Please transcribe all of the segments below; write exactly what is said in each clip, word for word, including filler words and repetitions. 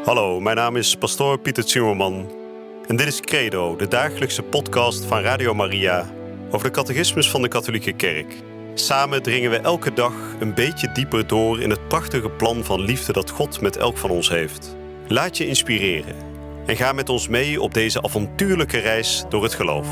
Hallo, mijn naam is pastoor Pieter Zimmerman en dit is Credo, de dagelijkse podcast van Radio Maria over de catechismus van de katholieke kerk. Samen dringen we elke dag een beetje dieper door in het prachtige plan van liefde dat God met elk van ons heeft. Laat je inspireren en ga met ons mee op deze avontuurlijke reis door het geloof.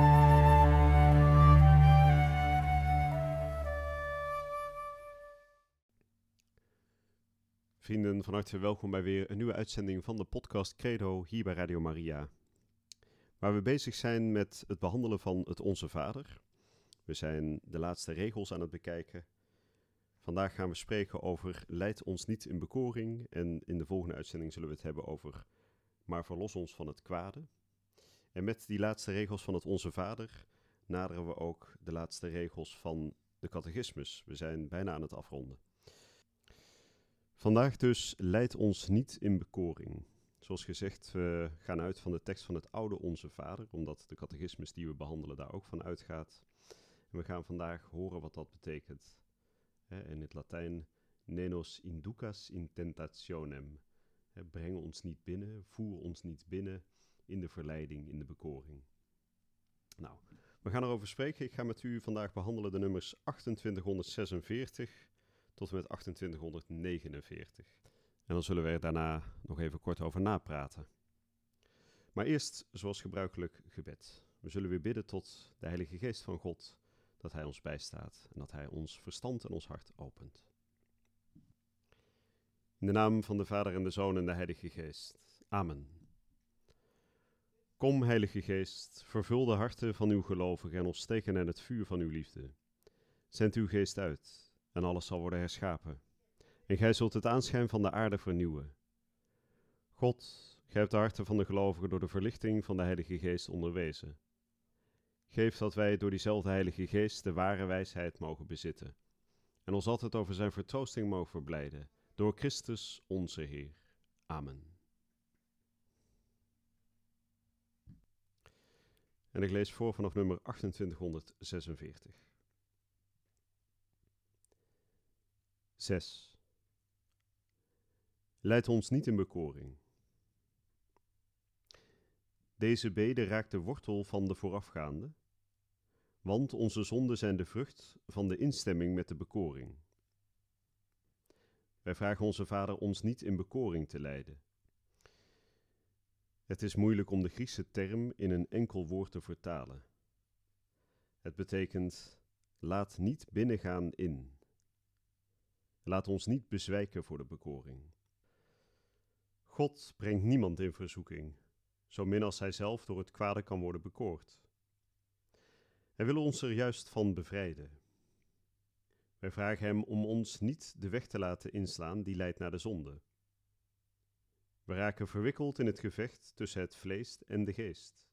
Vrienden, van harte welkom bij weer een nieuwe uitzending van de podcast Credo hier bij Radio Maria. Waar we bezig zijn met het behandelen van het Onze Vader. We zijn de laatste regels aan het bekijken. Vandaag gaan we spreken over leid ons niet in bekoring. En in de volgende uitzending zullen we het hebben over maar verlos ons van het kwade. En met die laatste regels van het Onze Vader naderen we ook de laatste regels van de catechismus. We zijn bijna aan het afronden. Vandaag dus leid ons niet in bekoring. Zoals gezegd, we gaan uit van de tekst van het oude Onze Vader, omdat de catechismus die we behandelen daar ook van uitgaat. En we gaan vandaag horen wat dat betekent. He, in het Latijn, ne nos inducas in tentationem. He, breng ons niet binnen, voer ons niet binnen in de verleiding, in de bekoring. Nou, we gaan erover spreken. Ik ga met u vandaag behandelen de nummers achtentwintighonderdzesenveertig tot en met achtentwintighonderdnegenenveertig. En dan zullen we er daarna nog even kort over napraten. Maar eerst, zoals gebruikelijk, gebed. We zullen weer bidden tot de Heilige Geest van God, dat Hij ons bijstaat en dat Hij ons verstand en ons hart opent. In de naam van de Vader en de Zoon en de Heilige Geest. Amen. Kom, Heilige Geest, vervul de harten van uw gelovigen en ontsteek hen in het vuur van uw liefde. Zend uw geest uit en alles zal worden herschapen. En gij zult het aanschijn van de aarde vernieuwen. God, gij hebt de harten van de gelovigen door de verlichting van de Heilige Geest onderwezen. Geef dat wij door diezelfde Heilige Geest de ware wijsheid mogen bezitten. En ons altijd over zijn vertroosting mogen verblijden. Door Christus onze Heer. Amen. En ik lees voor vanaf nummer achtentwintighonderdzesenveertig. zes. Leid ons niet in bekoring. Deze bede raakt de wortel van de voorafgaande, want onze zonden zijn de vrucht van de instemming met de bekoring. Wij vragen onze Vader ons niet in bekoring te leiden. Het is moeilijk om de Griekse term in een enkel woord te vertalen. Het betekent, laat niet binnengaan in. Laat ons niet bezwijken voor de bekoring. God brengt niemand in verzoeking, zo min als hij zelf door het kwade kan worden bekoord. Hij wil ons er juist van bevrijden. Wij vragen hem om ons niet de weg te laten inslaan die leidt naar de zonde. We raken verwikkeld in het gevecht tussen het vlees en de geest.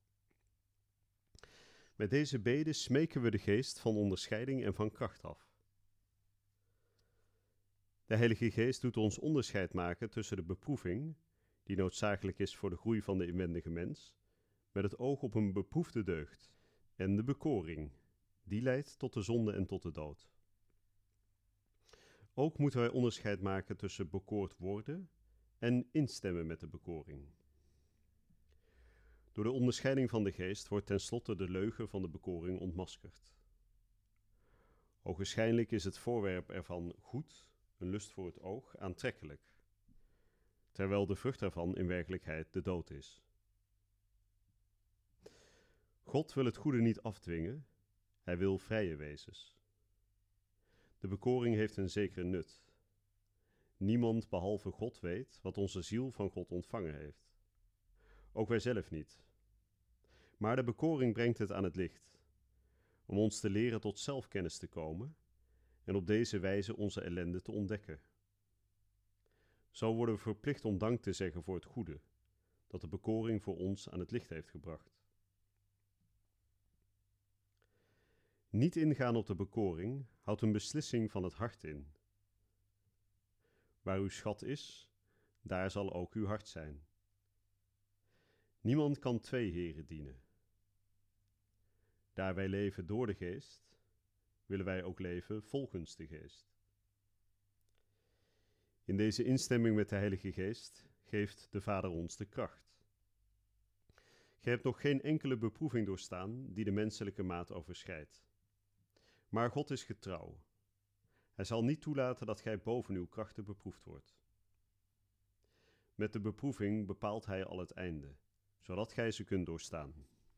Met deze bede smeken we de geest van onderscheiding en van kracht af. De Heilige Geest doet ons onderscheid maken tussen de beproeving, die noodzakelijk is voor de groei van de inwendige mens, met het oog op een beproefde deugd, en de bekoring, die leidt tot de zonde en tot de dood. Ook moeten wij onderscheid maken tussen bekoord worden en instemmen met de bekoring. Door de onderscheiding van de geest wordt tenslotte de leugen van de bekoring ontmaskerd. Ogenschijnlijk is het voorwerp ervan goed, een lust voor het oog, aantrekkelijk, terwijl de vrucht ervan in werkelijkheid de dood is. God wil het goede niet afdwingen, hij wil vrije wezens. De bekoring heeft een zekere nut. Niemand behalve God weet wat onze ziel van God ontvangen heeft. Ook wij zelf niet. Maar de bekoring brengt het aan het licht, om ons te leren tot zelfkennis te komen en op deze wijze onze ellende te ontdekken. Zo worden we verplicht om dank te zeggen voor het goede, dat de bekoring voor ons aan het licht heeft gebracht. Niet ingaan op de bekoring houdt een beslissing van het hart in. Waar uw schat is, daar zal ook uw hart zijn. Niemand kan twee heren dienen. Daar wij leven door de geest, willen wij ook leven volgens de geest. In deze instemming met de Heilige Geest geeft de Vader ons de kracht. Gij hebt nog geen enkele beproeving doorstaan die de menselijke maat overschrijdt. Maar God is getrouw. Hij zal niet toelaten dat gij boven uw krachten beproefd wordt. Met de beproeving bepaalt hij al het einde, zodat gij ze kunt doorstaan.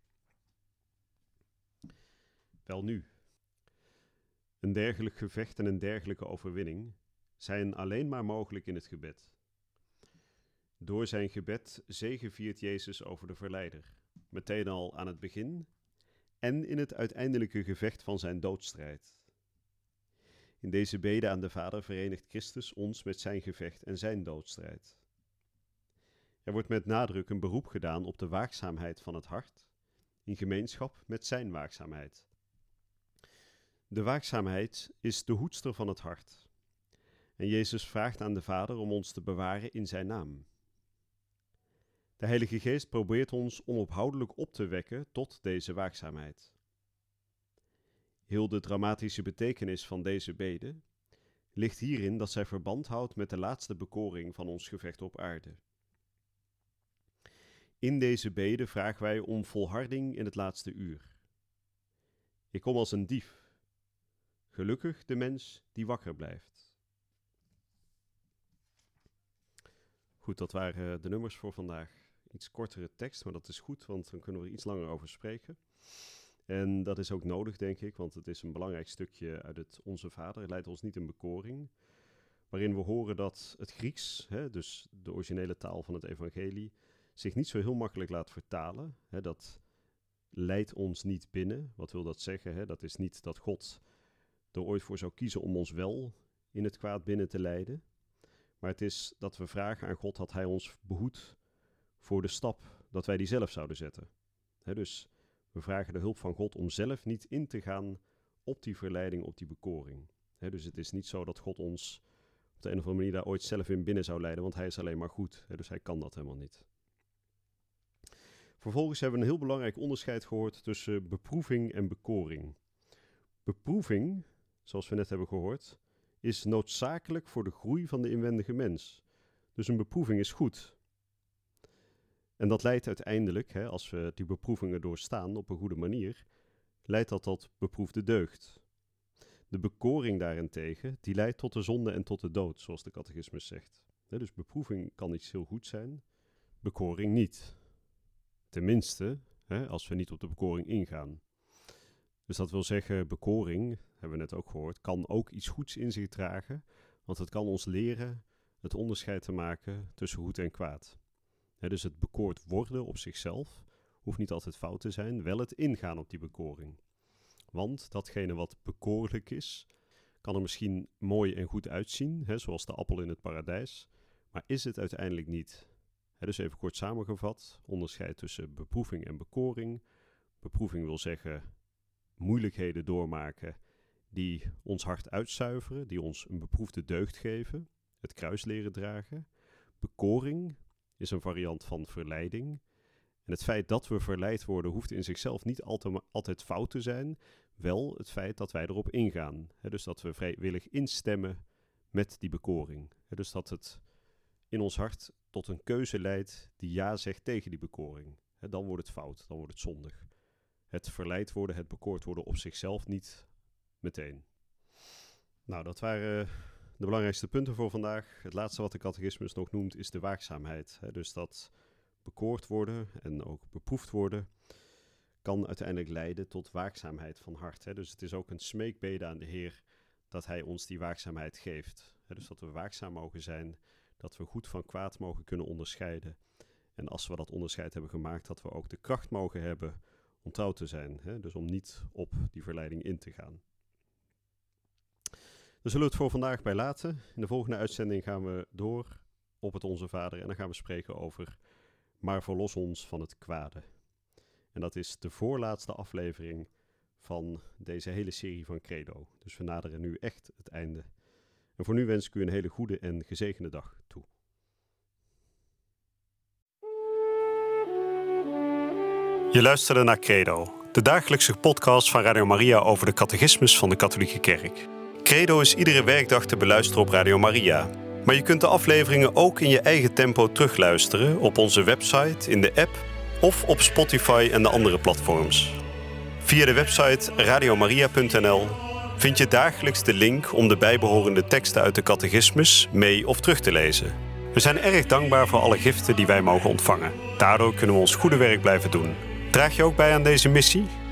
Welnu, een dergelijk gevecht en een dergelijke overwinning zijn alleen maar mogelijk in het gebed. Door zijn gebed zegeviert Jezus over de verleider, meteen al aan het begin en in het uiteindelijke gevecht van zijn doodstrijd. In deze bede aan de Vader verenigt Christus ons met zijn gevecht en zijn doodstrijd. Er wordt met nadruk een beroep gedaan op de waakzaamheid van het hart, in gemeenschap met zijn waakzaamheid. De waakzaamheid is de hoedster van het hart. En Jezus vraagt aan de Vader om ons te bewaren in zijn naam. De Heilige Geest probeert ons onophoudelijk op te wekken tot deze waakzaamheid. Heel de dramatische betekenis van deze bede ligt hierin dat zij verband houdt met de laatste bekoring van ons gevecht op aarde. In deze bede vragen wij om volharding in het laatste uur. Ik kom als een dief. Gelukkig de mens die wakker blijft. Goed, dat waren de nummers voor vandaag. Iets kortere tekst, maar dat is goed, want dan kunnen we er iets langer over spreken. En dat is ook nodig, denk ik, want het is een belangrijk stukje uit het Onze Vader. Het leidt ons niet in bekoring, waarin we horen dat het Grieks, hè, dus de originele taal van het evangelie, zich niet zo heel makkelijk laat vertalen. Hè, dat leidt ons niet binnen. Wat wil dat zeggen? Hè? Dat is niet dat God er ooit voor zou kiezen om ons wel in het kwaad binnen te leiden. Maar het is dat we vragen aan God dat hij ons behoedt voor de stap dat wij die zelf zouden zetten. Hè, dus we vragen de hulp van God om zelf niet in te gaan op die verleiding, op die bekoring. Hè, dus het is niet zo dat God ons op de een of andere manier daar ooit zelf in binnen zou leiden, want hij is alleen maar goed. Hè, dus hij kan dat helemaal niet. Vervolgens hebben we een heel belangrijk onderscheid gehoord tussen beproeving en bekoring. Beproeving, zoals we net hebben gehoord, is noodzakelijk voor de groei van de inwendige mens. Dus een beproeving is goed. En dat leidt uiteindelijk, hè, als we die beproevingen doorstaan op een goede manier, leidt dat tot beproefde deugd. De bekoring daarentegen, die leidt tot de zonde en tot de dood, zoals de catechismus zegt. Hè, dus beproeving kan iets heel goed zijn, bekoring niet. Tenminste, hè, als we niet op de bekoring ingaan. Dus dat wil zeggen, bekoring, hebben we net ook gehoord, kan ook iets goeds in zich dragen, want het kan ons leren het onderscheid te maken tussen goed en kwaad. He, dus het bekoord worden op zichzelf hoeft niet altijd fout te zijn, wel het ingaan op die bekoring. Want datgene wat bekoorlijk is, kan er misschien mooi en goed uitzien, he, zoals de appel in het paradijs, maar is het uiteindelijk niet. He, dus even kort samengevat, onderscheid tussen beproeving en bekoring. Beproeving wil zeggen moeilijkheden doormaken die ons hart uitzuiveren, die ons een beproefde deugd geven, het kruis leren dragen. Bekoring is een variant van verleiding. En het feit dat we verleid worden hoeft in zichzelf niet altijd, altijd fout te zijn, wel het feit dat wij erop ingaan. He, dus dat we vrijwillig instemmen met die bekoring. He, dus dat het in ons hart tot een keuze leidt die ja zegt tegen die bekoring. He, dan wordt het fout, dan wordt het zondig. Het verleid worden, het bekoord worden op zichzelf niet meteen. Nou, dat waren de belangrijkste punten voor vandaag. Het laatste wat de catechismus nog noemt is de waakzaamheid. He, dus dat bekoord worden en ook beproefd worden kan uiteindelijk leiden tot waakzaamheid van hart. He. Dus het is ook een smeekbede aan de Heer dat hij ons die waakzaamheid geeft. He, dus dat we waakzaam mogen zijn, dat we goed van kwaad mogen kunnen onderscheiden. En als we dat onderscheid hebben gemaakt, dat we ook de kracht mogen hebben om trouw te zijn. Hè? Dus om niet op die verleiding in te gaan. Daar zullen we het voor vandaag bij laten. In de volgende uitzending gaan we door op het Onze Vader. En dan gaan we spreken over maar verlos ons van het kwade. En dat is de voorlaatste aflevering van deze hele serie van Credo. Dus we naderen nu echt het einde. En voor nu wens ik u een hele goede en gezegende dag toe. Je luisterde naar Credo, de dagelijkse podcast van Radio Maria over de catechismus van de Katholieke Kerk. Credo is iedere werkdag te beluisteren op Radio Maria. Maar je kunt de afleveringen ook in je eigen tempo terugluisteren op onze website, in de app of op Spotify en de andere platforms. Via de website radiomaria punt n l vind je dagelijks de link om de bijbehorende teksten uit de catechismus mee of terug te lezen. We zijn erg dankbaar voor alle giften die wij mogen ontvangen. Daardoor kunnen we ons goede werk blijven doen. Draag je ook bij aan deze missie?